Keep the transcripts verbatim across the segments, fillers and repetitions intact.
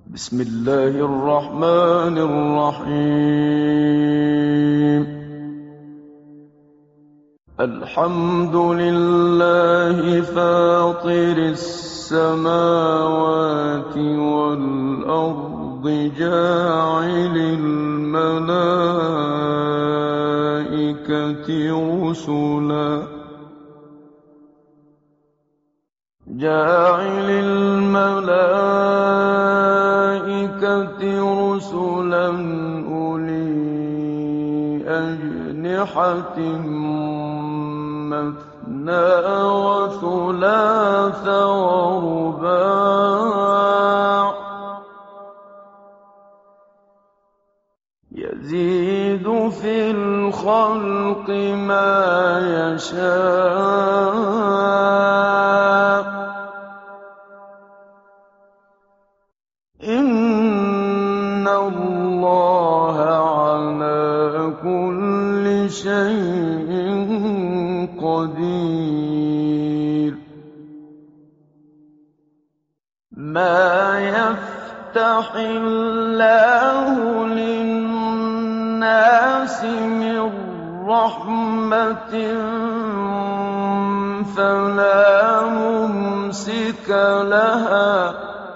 بسم الله الرحمن الرحيم. الحمد لله فاطر السماوات والأرض جاعل الملائكة رسلا جاعل الملائكة رسلا أولي أجنحة مثنى وثلاث ورباع يزيد في الخلق ما يشاء إن الله على كل شيء قدير. ما يفتح الله للناس من رحمة فلا ممسك لها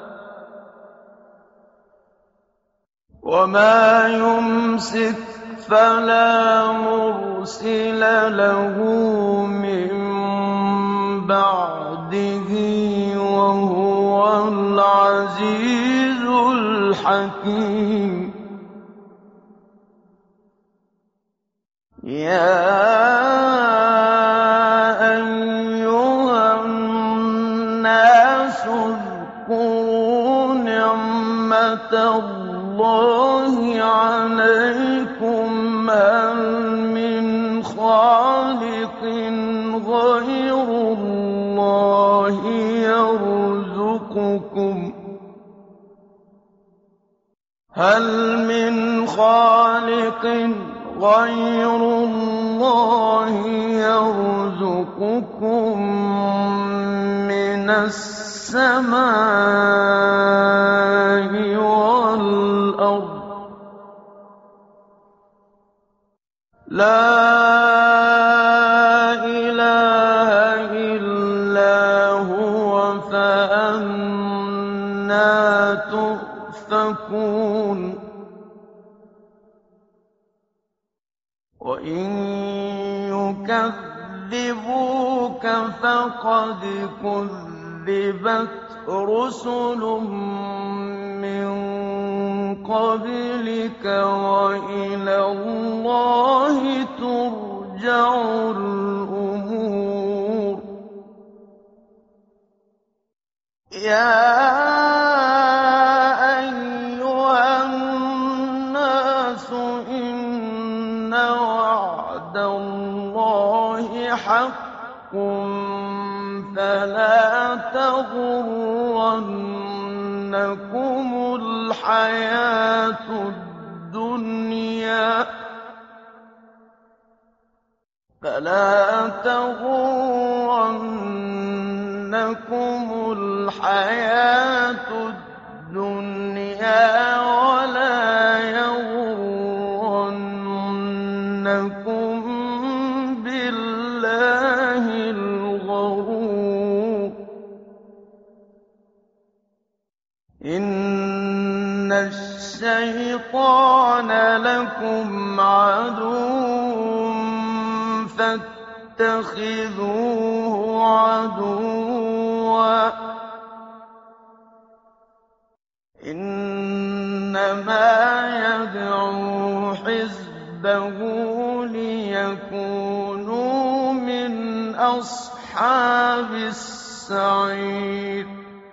وما يمسك فلا مرسل له من بعده وهو العزيز الحكيم. يا أيها الناس اذكروا نعمة الله الله عليكم هل من خالق غير الله يرزقكم هل من خالق غير الله يرزقكم من السماء والأرض لا إله إلا هو فأنى تؤفكون. وإن يكذبوك فقد كذبت رسل من قبلك وإلى الله ترجع الأمور. يا أيها الناس إن وعد الله حق فلا تغرنكم الحياة الدنيا فلا تغرنكم الحياة الدنيا ولا يغرنكم بالله الغرور. إن الشيطان لكم عدو فاتخذوه عدوا إنما يدعو حزبه ليكونوا من أصحاب السعير.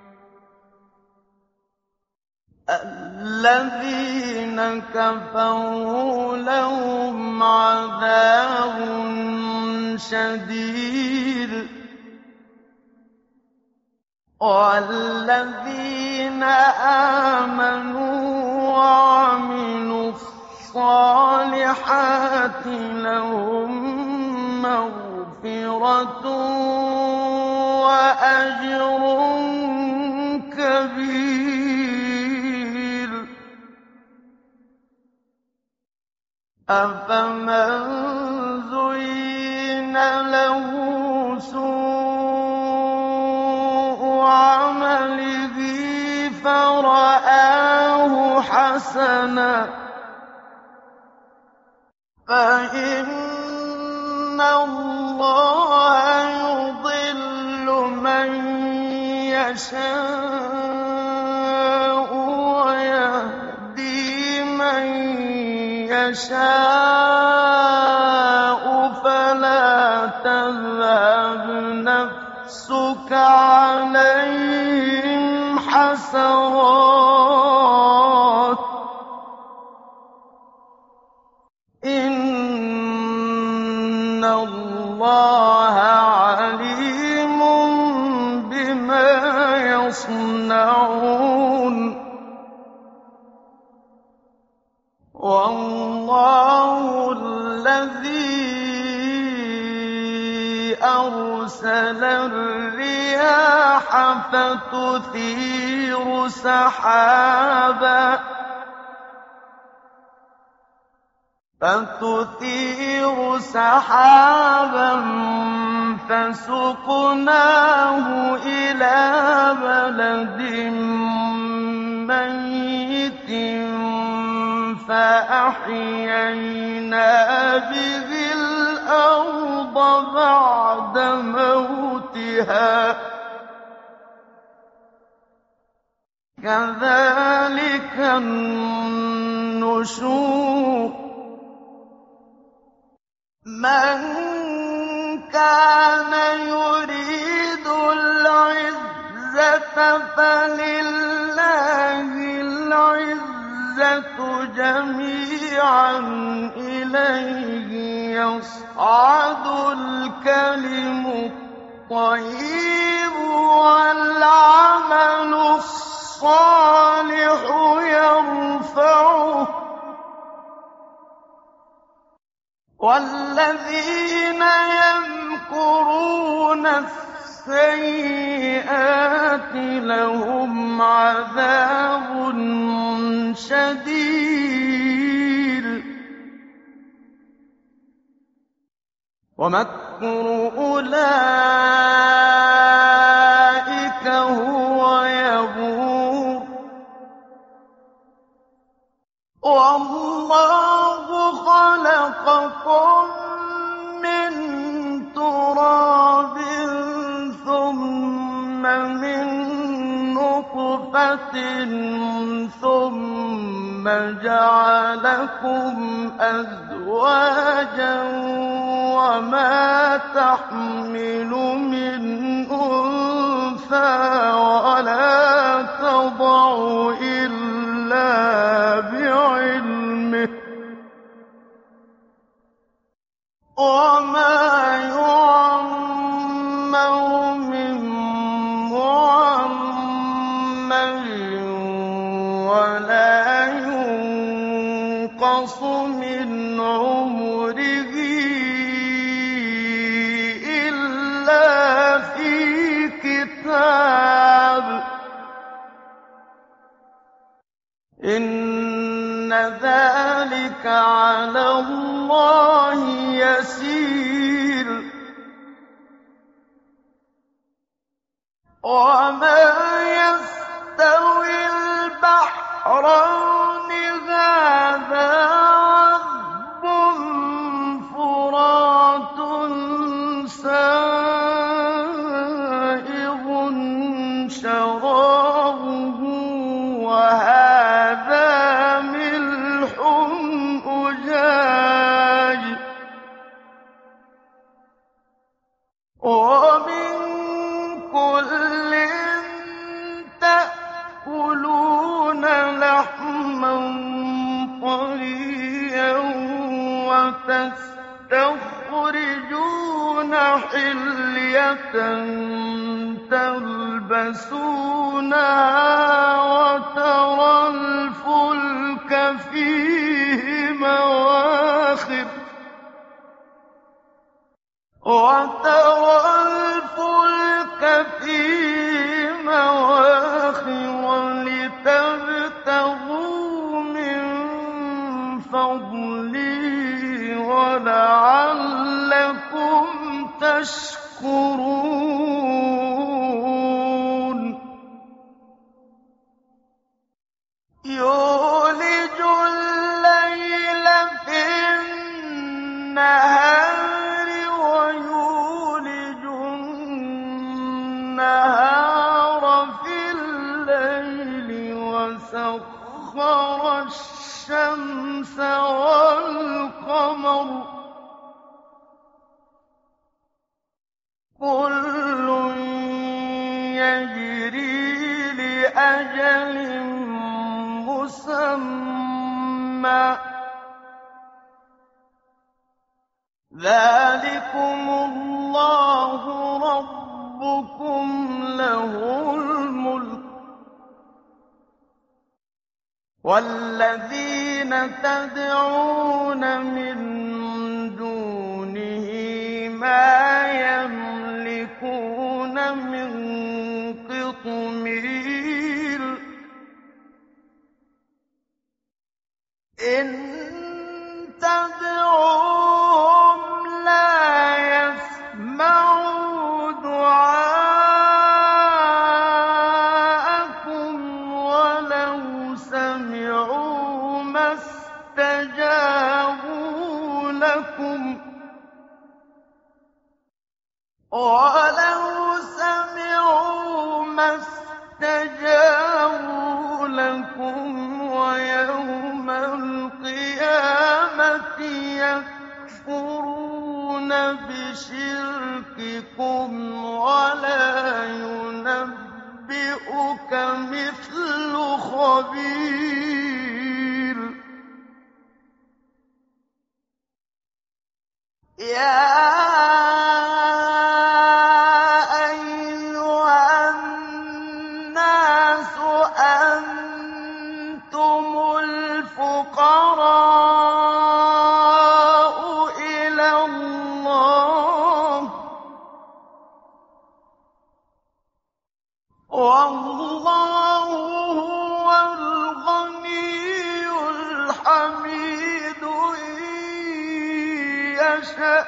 الذين كفروا لهم عذاب شديد والذين آمنوا وعملوا الصالحات لهم مغفرة وأجر كبير. أَفَمَن زُيِّنَ لَهُ سُوءُ عَمَلِهِ فَرَآهُ حَسَنًا فَإِنَّ اللَّهَ يُضِلُّ مَن يَشَاءُ وَيَهْدِي مَن يَشَاءُ فَلَا تَذْهَبْ نَفْسُكَ عَلَيْهِمْ حَسَرَاتٍ ۚ إِنَّ اللَّهَ عَلِيمٌ بِمَا يَصْنَعُونَ وَاللَّهُ الَّذِي أَرْسَلَ الرِّيَاحَ فَتُثِيرُ سَحَابًا فَتُثِيرُ سَحَابًا فَسُقْنَاهُ إِلَىٰ بَلَدٍ مَّيِّتٍ فَأَحْيَيْنَا بِهِ الْأَرْضَ بَعْدَ مَوْتِهَا ۚ كَذَٰلِكَ النُّشُورُ مَن كَانَ يُرِيدُ الْعِزَّةَ فَلِلَّهِ الْعِزَّةُ جَمِيعًا ۚ إِلَيْهِ يَصْعَدُ الْكَلِمُ الطَّيِّبُ وَالْعَمَلُ الصَّالِحُ يَرْفَعُهُ ۚ وَالَّذِينَ يَمْكُرُونَ السَّيِّئَاتِ لَهُمْ عَذَابٌ شَدِيدٌ ۖ وَمَكْرُ أُولَٰئِكَ هُوَ يَبُورُ وَاللَّهُ خَلَقَكُم مِّن تُرَابٍ ثُمَّ مِن نُّطْفَةٍ ثُمَّ جَعَلَكُمْ أَزْوَاجًا ۚ وَمَا تَحْمِلُ مِنْ أُنثَىٰ وَلَا تَضَعُ إِلَّا بِعِلْمِهِ ۚ وَمَا يُعَمَّرُ مِن مُّعَمَّرٍ وَلَا يُنقَصُ مِنْ عُمُرِهِ إِلَّا فِي كِتَابٍ ۚ إِنَّ ذَٰلِكَ عَلَى اللَّهِ يَسِيرٌ وَمَا يَسْتَوِي الْبَحْرَانِ هَٰذَا عَذْبٌ فُرَاتٌ سَائِغٌ شَرَابُهُ وَهَٰذَا مِلْحٌ أُجَاجٌ ۖ وَمِن كُلٍّ تَأْكُلُونَ لَحْمًا طَرِيًّا وَتَسْتَخْرِجُونَ حِلْيَةً تَلْبَسُونَهَا وَتَرَى الْفُلْكَ فِيهِ مَوَاخِرَ وَتَرَى الْفُلْكَ فِيهِ مَوَاخِرَ لِتَبْتَغُوا مِن فَضْلِهِ تشكرون يولج الليل في النهار ويولج النهار في الليل وسخر الشمس والقمر كل يجري لأجل مسمى ذلكم الله ربكم له الملك والذين تدعون من دونه ما يملكون من قطمير إن تدعوهم لا يسمعوا دعاءكم ولو سمعوا ما استجابوا لكم ولو سمعوا ما اسْتَجَابُوا لَكُمْ وَيَوْمَ الْقِيَامَةِ يَكْفُرُونَ بِشِرْكِكُمْ وَلَا يُنَبِّئُكَ مِثْلُ خَبِيرٍ يَا والله هو الغني الحميد إن يشأ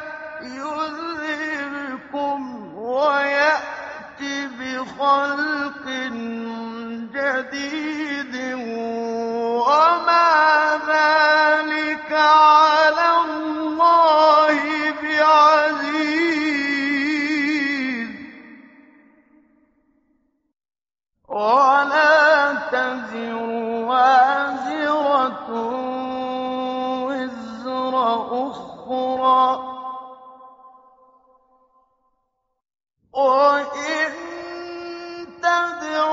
يذهبكم ويأت بخلق جديد وما ذلك على الله بعزيز ولا تزر وازرة وزر أخرى وإن تدع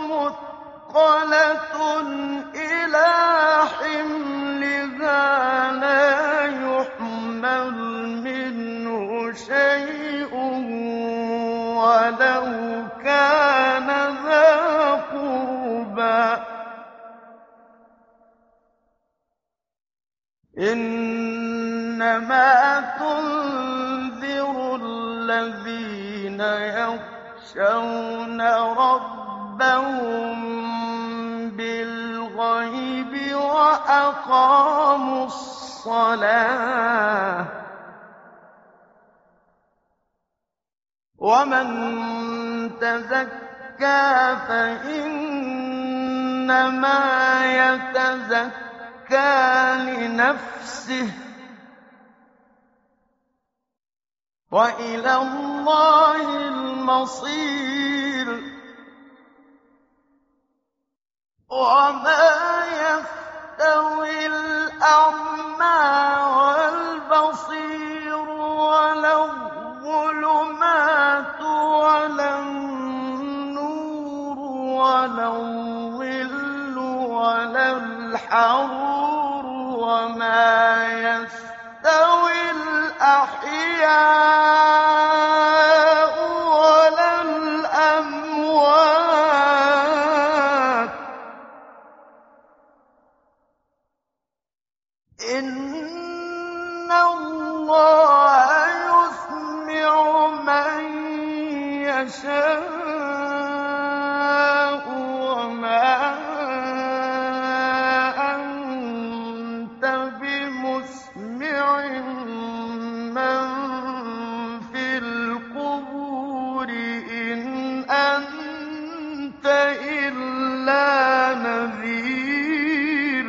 مثقلة إلى حملها لا يحمل منه شيء ولو كان ذا قربى إنما تنذر الذين يخشون ربهم بالغيب وأقاموا الصلاة ومن تزكى فإنما يتزكى لنفسه وإلى الله المصير وما يستوي الأعمى والبصير ولا الظلمات ولا النور ولا الظل ولا الحرور وما يستوي الأحياء ولا الأموات إن الله يسمع من يشاء وما أنت بمسمع من في القبور نذير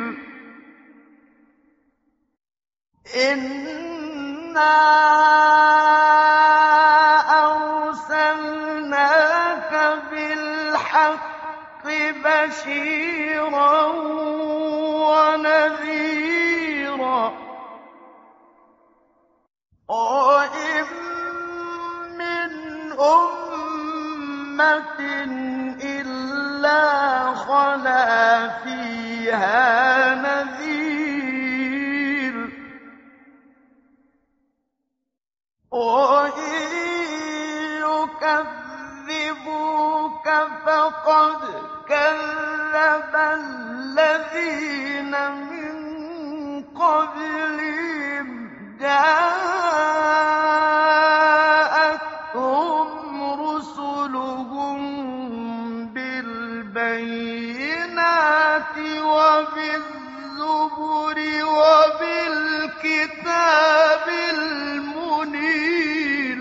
إِنَّا أَرْسَلْنَاكَ بِالْحَقِّ بَشِيرًا وَنَذِيرًا وَإِن مِّنْ أُمَّةٍ إِلَّا خَلَا فِيهَا نَذِيرٌ وَإِن يُكَذِّبُوكَ فَقَدْ كَذَّبَ الَّذِينَ مِن قَبْلِهِمْ جَاءَتْهُمْ رُسُلُهُم بِالْبَيِّنَاتِ وَبِالزُّبُرِ وَبِالْكِتَابِ الْمُنِيرِ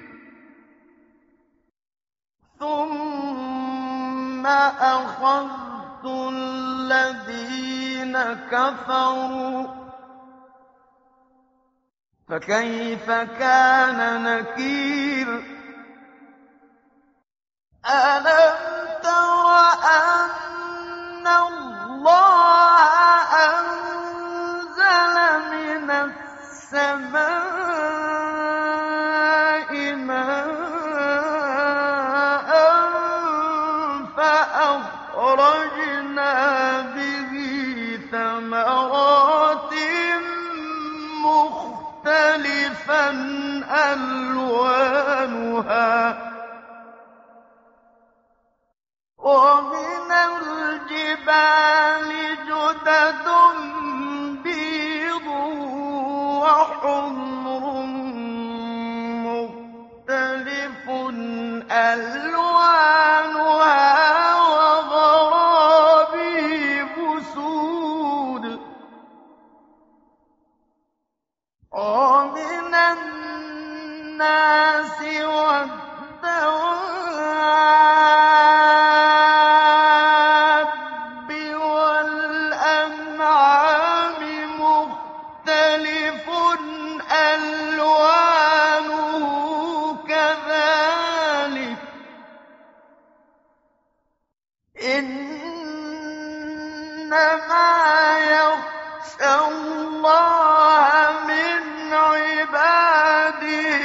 ثُمَّ أَخَذْتُ الَّذِينَ كَفَرُوا فَكَيْفَ كَانَ نَكِيرِ أَلَمْ تَرَ أَنَّ اللَّهَ أَنزَلَ مِنَ السَّمَاءِ مَاءً فَأَخْرَجْنَا بِهِ ثَمَرَاتٍ مُخْتَلِفًا أَلْوَانُهَا وَمِنَ الْجِبَالِ جُدَدٌ بِيضٌ وَحُمْرٌ مُّخْتَلِفٌ أَلْوَانُهَا وَغَرَابِيبُ سُودٌ وَمِنَ النَّاسِ وَالدَّوَابِّ وَالْأَنْعَامِ مُخْتَلِفٌ أَلْوَانُهُ كَذَٰلِكَ إِنَّمَا يَخْشَى اللَّهَ مِنْ عِبَادِهِ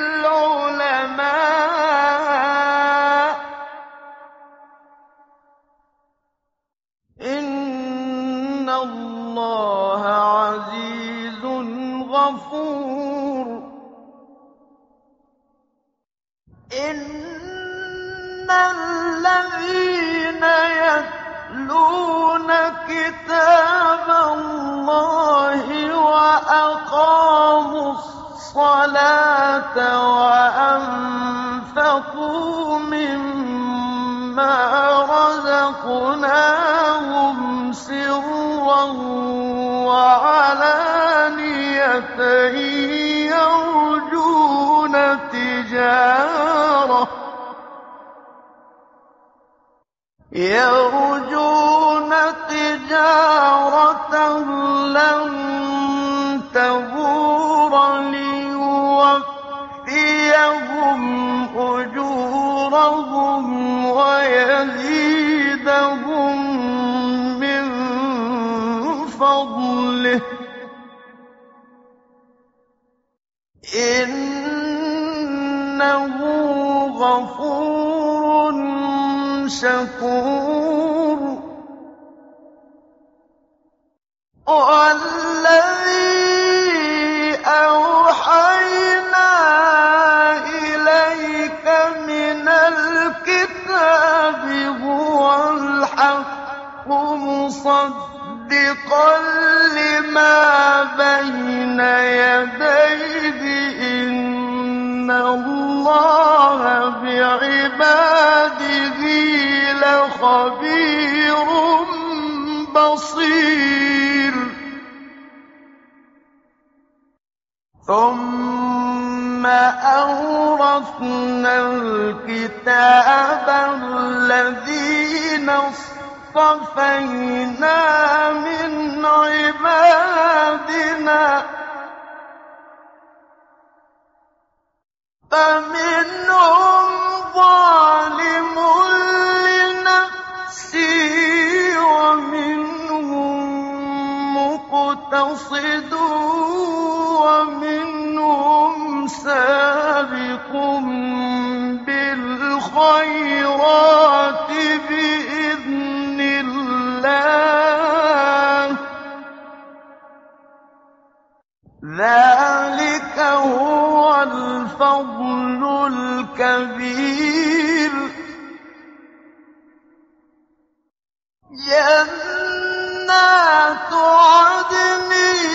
الْعُلَمَاءُ إِنَّ اللَّهَ عَزِيزٌ غَفُورٌ إِنَّ الَّذِينَ يَتْلُونَ كِتَابَ اللَّهِ وَأَقَامُوا الصَّلَاةَ وَأَنفَقُوا مِمَّا رَزَقْنَاهُمْ سِرًّا وَعَلَانِيَةً يَرْجُونَ تِجَارَةً يَرْجُونَ تِجَارَةً لَّن تَبُورَ لِيُوَفِّيَهُمْ أُجُورَهُمْ وَيَزِيدَهُم مِّن فَضْلِهِ إِنَّهُ غَفُورٌ شَكُورٌ وَالَّذِي أَوْحَيْنَا إِلَيْكَ مِنَ الْكِتَابِ هُوَ الْحَقُّ مُصَدِّقًا لِّمَا بَيْنَ يَدَيْهِ إِنَّ اللَّهَ بِعِبَادِهِ لَخَبِيرٌ بَصِيرٌ ثُمَّ أَوْرَثْنَا الْكِتَابَ الَّذِينَ اصْطَفَيْنَا مِنْ عِبَادِنَا فَمِنْهُمْ ظَالِمٌ لِّنَفْسِهِ وَمِنْهُم مُّقْتَصِدٌ وَمِنْهُمْ سَابِقٌ بِالْخَيْرَاتِ بِإِذْنِ اللَّهِ ۚ ذَٰلِكَ هُوَ الْفَضْلُ الْكَبِيرُ. جَنَّاتُ عَدْنٍ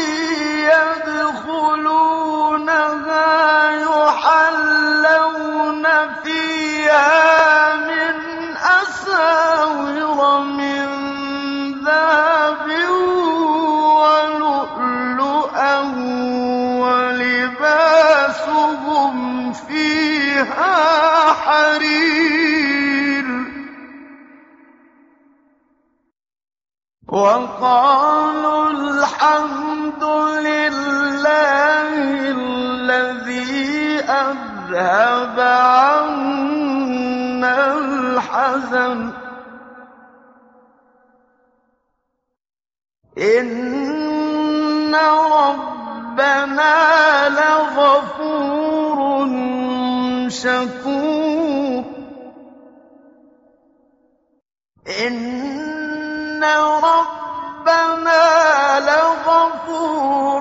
يَدْخُلُونَهَا يُحَلَّوْنَ فِيهَا مِنْ أَسَاوِرَ مِن ذَهَبٍ وَلُؤْلُؤًا وَلِبَاسُهُمْ فِيهَا حَرِيرٌ. وَقَالُوا الْحَمْدُ لِلَّهِ الَّذِي أَذْهَبَ عَنَّا الْحَزَنَ إِنَّ رَبَّنَا لَغَفُورٌ شَكُورٌ. إِنَّ رَبَّنَا لَغَفُورٌ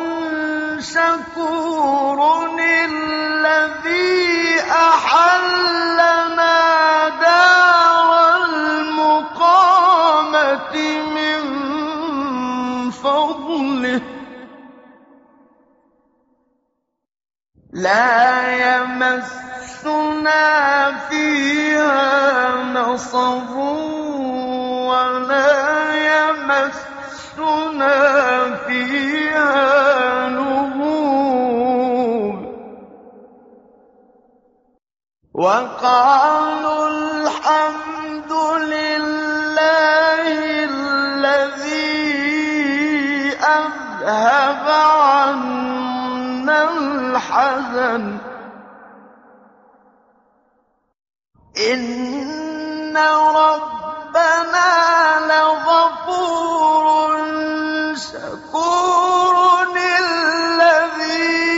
شَكُورٌ الَّذِي أَحَلَّنَا دَارَ الْمُقَامَةِ مِن فَضْلِهِ لَا يَمَسُّنَا فِيهَا نَصَبٌ وَلَا يَمَسُّنَا فِيهَا لُغُوبٌ. وَقَالُوا الْحَمْدُ لِلَّهِ الَّذِي أَذْهَبَ عَنَّا الْحَزَنَ إِنَّ رَبَّنَا لَغَفُورٌ شَكُورٌ الَّذِي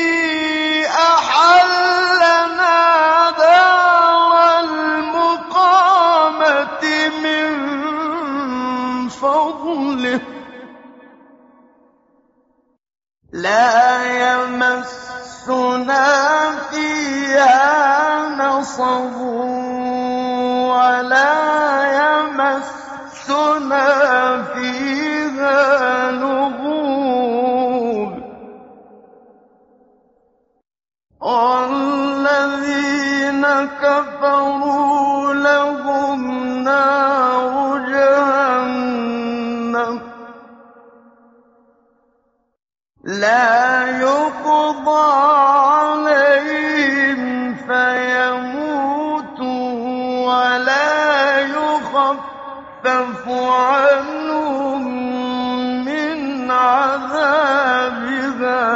أَحَلَّنَا دَارَ الْمُقَامَةِ مِن فَضْلِهِ لَا يَمَسُّنَا فِيهَا نَصَبٌ وَلَا يَمَسُّنَا فِيهَا لُغُوبٌ. وَالَّذِينَ كَفَرُوا لَهُمْ نَارُ جَهَنَّمَ لَا يُقْضَىٰ عَلَيْهِمْ فَيَمُوتُوا وَلَا يُخَفَّفُ عَنْهُم مِّنْ عَذَابِهَا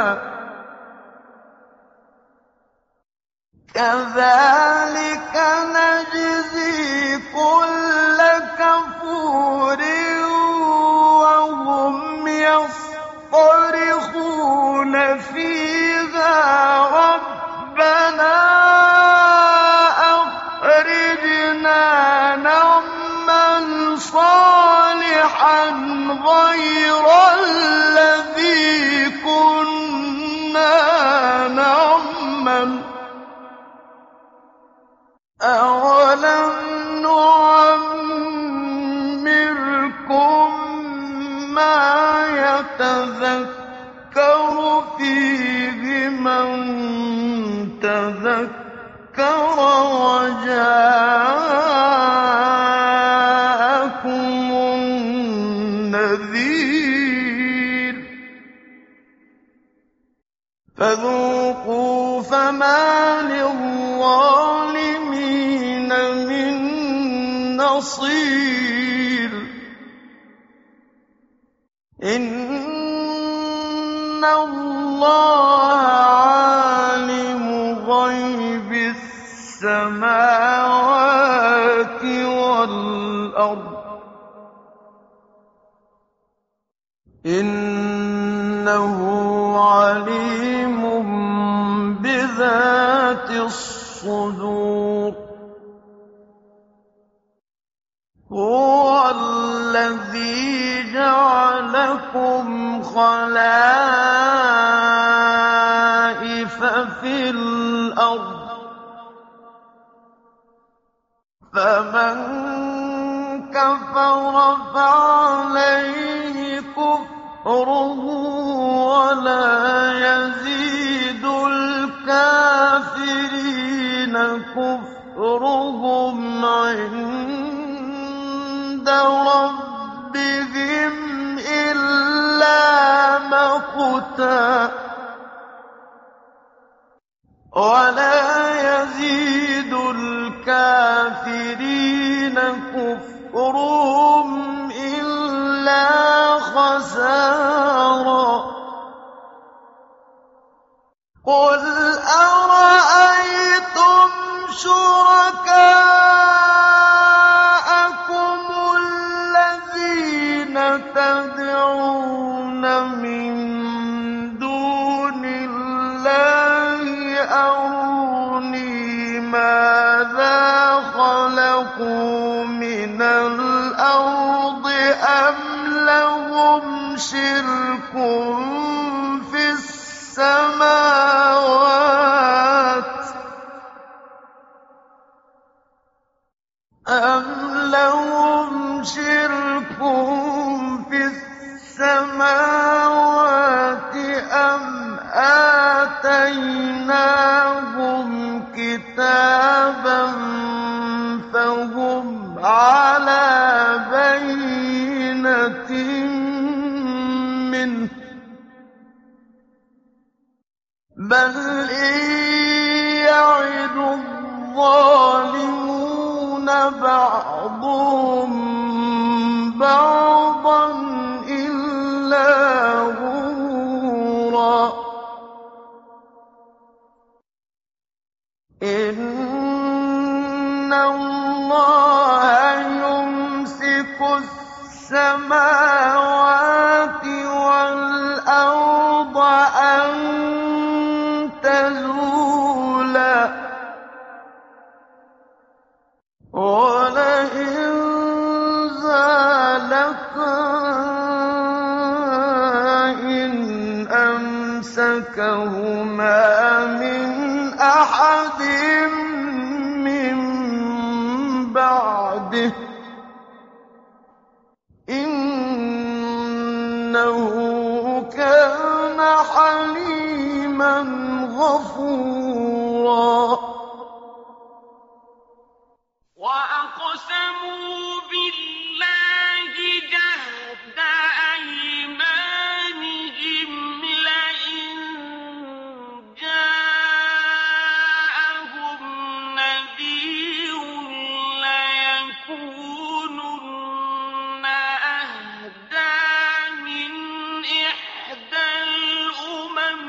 كَذَٰلِكَ نَجْزِي كُلَّ كَفُورٍ وَهُمْ يَصْطَرِخُونَ فِيهَا رَبَّنَا أَخْرِجْنَا نَعْمَلْ صَالِحًا غَيْرَ الَّذِي كُنَّا نَعْمَلُ أَوَلَمْ نُعَمِّرْكُم مَّا يَتَذَكَّرُ فِيهِ مَن تَذَكَّرَ وَجَاءَكُمُ النَّذِيرُ فَذُوقُوا فَمَا لِلظَّالِمِينَ مِن نَّصِيرٍ إِنَّ اللَّهَ عَالِمُ غَيْبِ السَّمَاوَاتِ وَالْأَرْضِ ۚ إِنَّهُ عَلِيمٌ بِذَاتِ الصُّدُورِ. هُوَ الَّذِي جَعَلَكُمْ خَلَائِفَ فِي الْأَرْضِ ۚ فَمَن كَفَرَ فَعَلَيْهِ كُفْرُهُ ۖ وَلَا يَزِيدُ الْكَافِرِينَ كُفْرُهُمْ عِندَ رَبِّهِمْ إِلَّا مَقْتًا ۖ وَلَا يَزِيدُ الْكَافِرِينَ كُفْرُهُمْ إِلَّا خَسَارًا. قُلْ أَرَأَيْتُمْ شُرَكَاءَكُمُ الَّذِينَ تَدْعُونَ مِن دُونِ اللَّهِ أَرُونِي مَاذَا خَلَقُوا مِنَ الْأَرْضِ أَمْ لَهُمْ شِرْكٌ فِي السَّمَاوَاتِ أَمْ لَهُمْ شِرْكٌ فِي السَّمَاوَاتِ أَمْ آتَيْنَاهُمْ كِتَابًا فَهُمْ عَلَىٰ بَيِّنَتٍ مِّنْهُ ۚ بَلْ إِن يَعِدُ الظَّالِمُونَ بَعْضُهُم بَعْضًا إِلَّا غُرُورًا. إِنَّ اللَّهَ يُمْسِكُ السَّمَاوَاتِ وَالْأَرْضَ أَن تَزُولَا ۚ وَلَئِن زَالَتَا إِنْ أَمْسَكَهُمَا مِنْ أَحَدٍ مِّن بَعْدِهِ ۚ إِنَّهُ كَانَ حَلِيمًا غَفُورًا. وَأَقْسَمُوا بِاللَّهِ جَهْدَ أَيْمَانِهِمْ لَئِن جَاءَهُمْ نَذِيرٌ لَّيَكُونُنَّ أَهْدَىٰ مِنْ إِحْدَى الْأُمَمِ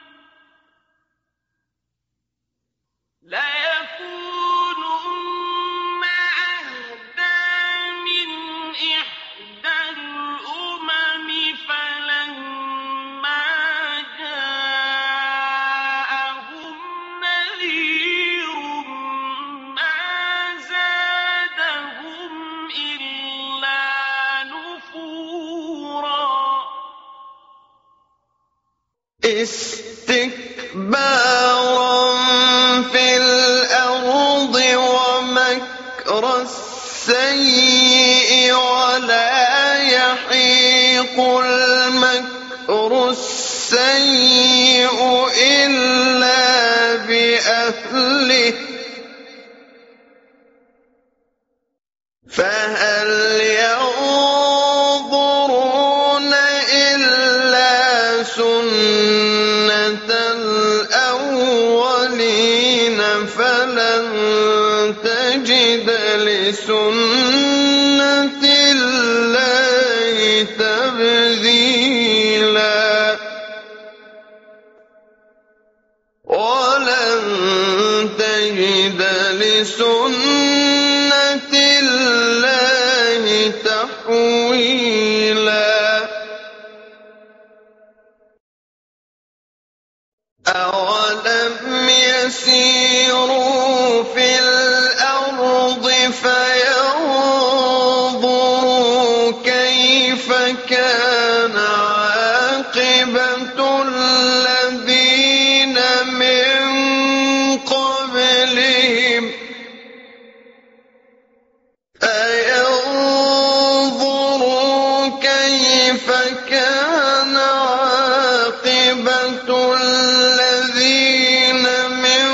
فَلَمَّا جَاءَهُمْ نَذِيرٌ مَّا زَادَهُمْ إِلَّا نُفُورًا. اسْتِكْبَارًا فِي الْأَرْضِ وَمَكْرَ السَّيِّئِ ۚ وَلَا يَحِيقُ الْمَكْرُ السَّيِّئُ إِلَّا بِأَهْلِهِ ۚ فَهَلْ يَنظُرُونَ إِلَّا سُنَّتَ الْأَوَّلِينَ فَلَن تَجِدَ لِسُنَّتِ اللَّهِ تَبْدِيلًا. لِسُنَّةِ اللَّهِ تَحْوِيلًا أَوَلَمْ يَسِيرُوا فِي الْأَرْضِ فَيَنظُرُوا كَيْفَ كَانَ عَاقِبَةُ الَّذِينَ مِن قَبْلِهِمْ فَيَنظُرُوا كَيْفَ كَانَ عَاقِبَةُ الَّذِينَ مِن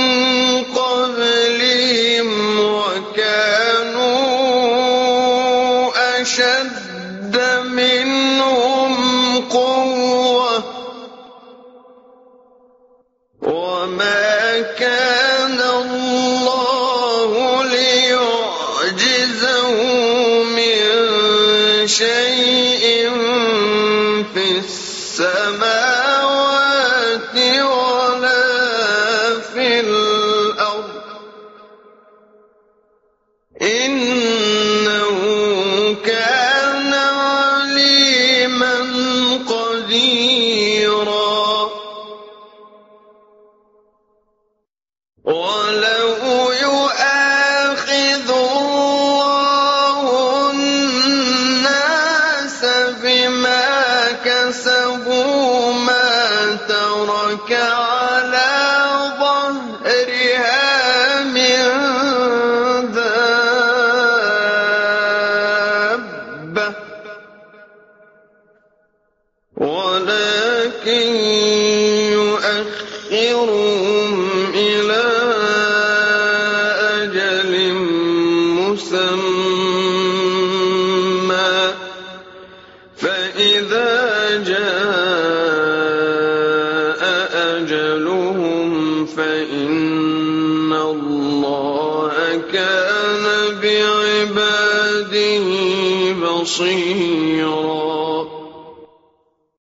قَبْلِهِمْ وَكَانُوا أَشَدَّ مِنْهُمْ قُوَّةً وَمَا كَانَ اللَّهُ لِيُعْجِزَهُ مِن شَيْءٍ فِي السَّمَاوَاتِ وَلَا فِي الْأَرْضِ ۚ إِنَّهُ كَانَ عَلِيمًا قَدِيرًا وَلَوْ يُؤَاخِذُ اللَّهُ النَّاسَ بِمَا كَسَبُوا مَا تَرَكَ عَلَىٰ ظَهْرِهَا مِن دَابَّةٍ وَلَٰكِن يُؤَخِّرُهُمْ إِلَىٰ أَجَلٍ مُّسَمًّى ۖ فَإِذَا جَاءَ أَجَلُهُمْ فَإِنَّ اللَّهَ كَانَ بِعِبَادِهِ بَصِيرًا